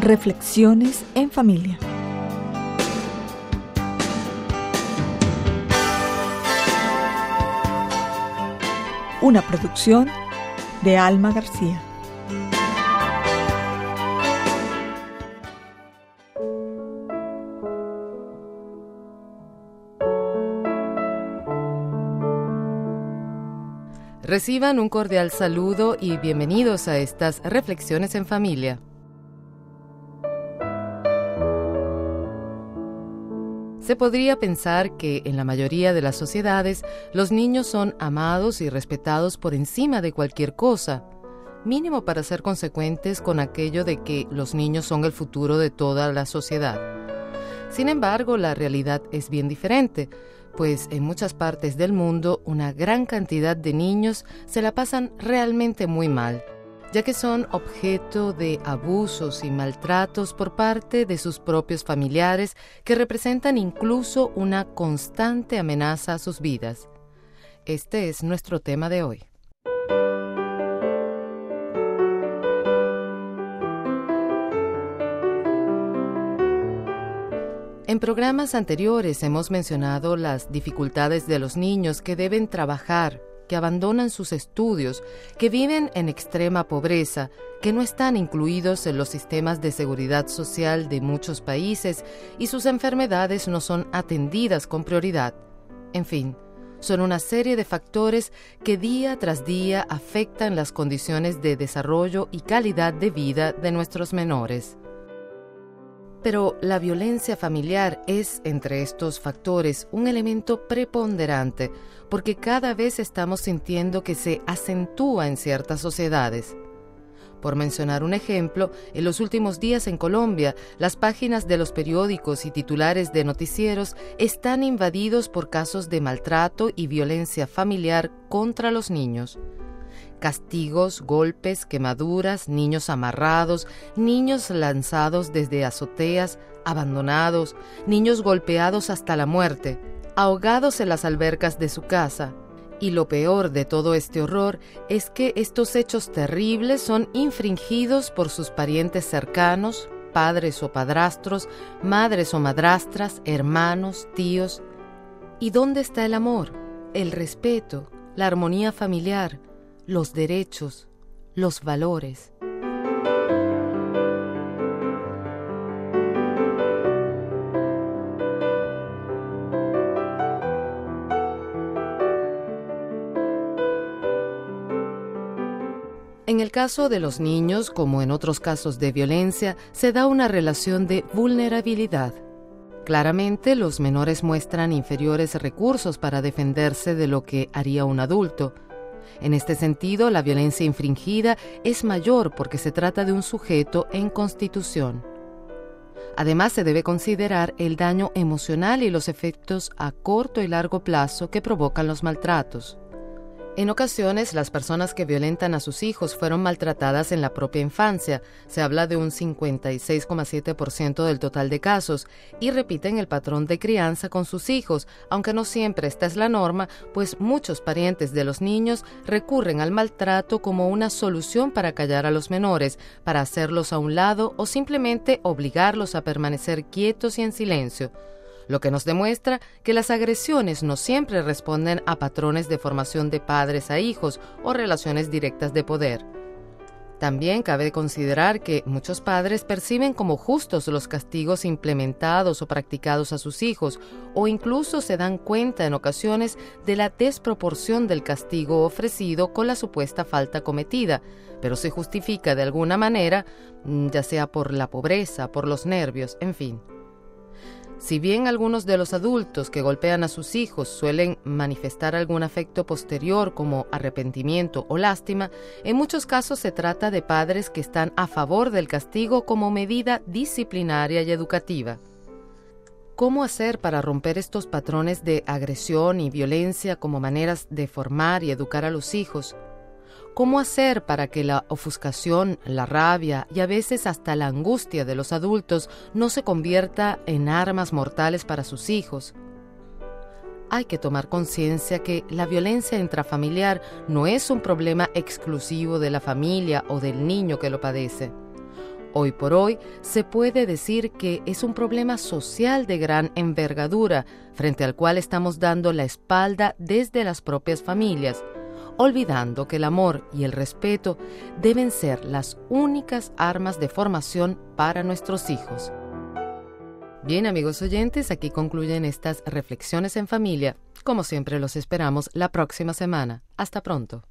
Reflexiones en familia. Una producción de Alma García. Reciban un cordial saludo y bienvenidos a estas Reflexiones en Familia. Se podría pensar que en la mayoría de las sociedades los niños son amados y respetados por encima de cualquier cosa, mínimo para ser consecuentes con aquello de que los niños son el futuro de toda la sociedad. Sin embargo, la realidad es bien diferente, pues en muchas partes del mundo una gran cantidad de niños se la pasan realmente muy mal, ya que son objeto de abusos y maltratos por parte de sus propios familiares que representan incluso una constante amenaza a sus vidas. Este es nuestro tema de hoy. En programas anteriores hemos mencionado las dificultades de los niños que deben trabajar, que abandonan sus estudios, que viven en extrema pobreza, que no están incluidos en los sistemas de seguridad social de muchos países y sus enfermedades no son atendidas con prioridad. En fin, son una serie de factores que día tras día afectan las condiciones de desarrollo y calidad de vida de nuestros menores. Pero la violencia familiar es, entre estos factores, un elemento preponderante, porque cada vez estamos sintiendo que se acentúa en ciertas sociedades. Por mencionar un ejemplo, en los últimos días en Colombia, las páginas de los periódicos y titulares de noticieros están invadidos por casos de maltrato y violencia familiar contra los niños. Castigos, golpes, quemaduras, niños amarrados, niños lanzados desde azoteas, abandonados, niños golpeados hasta la muerte, ahogados en las albercas de su casa. Y lo peor de todo este horror es que estos hechos terribles son infringidos por sus parientes cercanos, padres o padrastros, madres o madrastras, hermanos, tíos. ¿Y dónde está el amor, el respeto, la armonía familiar, los derechos, los valores? En el caso de los niños, como en otros casos de violencia, se da una relación de vulnerabilidad. Claramente, los menores muestran inferiores recursos para defenderse de lo que haría un adulto. En este sentido, la violencia infringida es mayor porque se trata de un sujeto en constitución. Además, se debe considerar el daño emocional y los efectos a corto y largo plazo que provocan los maltratos. En ocasiones, las personas que violentan a sus hijos fueron maltratadas en la propia infancia. Se habla de un 56,7% del total de casos y repiten el patrón de crianza con sus hijos, aunque no siempre esta es la norma, pues muchos parientes de los niños recurren al maltrato como una solución para callar a los menores, para hacerlos a un lado o simplemente obligarlos a permanecer quietos y en silencio. Lo que nos demuestra que las agresiones no siempre responden a patrones de formación de padres a hijos o relaciones directas de poder. También cabe considerar que muchos padres perciben como justos los castigos implementados o practicados a sus hijos, o incluso se dan cuenta en ocasiones de la desproporción del castigo ofrecido con la supuesta falta cometida, pero se justifica de alguna manera, ya sea por la pobreza, por los nervios, en fin. Si bien algunos de los adultos que golpean a sus hijos suelen manifestar algún afecto posterior como arrepentimiento o lástima, en muchos casos se trata de padres que están a favor del castigo como medida disciplinaria y educativa. ¿Cómo hacer para romper estos patrones de agresión y violencia como maneras de formar y educar a los hijos? ¿Cómo hacer para que la ofuscación, la rabia y a veces hasta la angustia de los adultos no se convierta en armas mortales para sus hijos? Hay que tomar conciencia que la violencia intrafamiliar no es un problema exclusivo de la familia o del niño que lo padece. Hoy por hoy, se puede decir que es un problema social de gran envergadura, frente al cual estamos dando la espalda desde las propias familias, olvidando que el amor y el respeto deben ser las únicas armas de formación para nuestros hijos. Bien, amigos oyentes, aquí concluyen estas reflexiones en familia. Como siempre, los esperamos la próxima semana. Hasta pronto.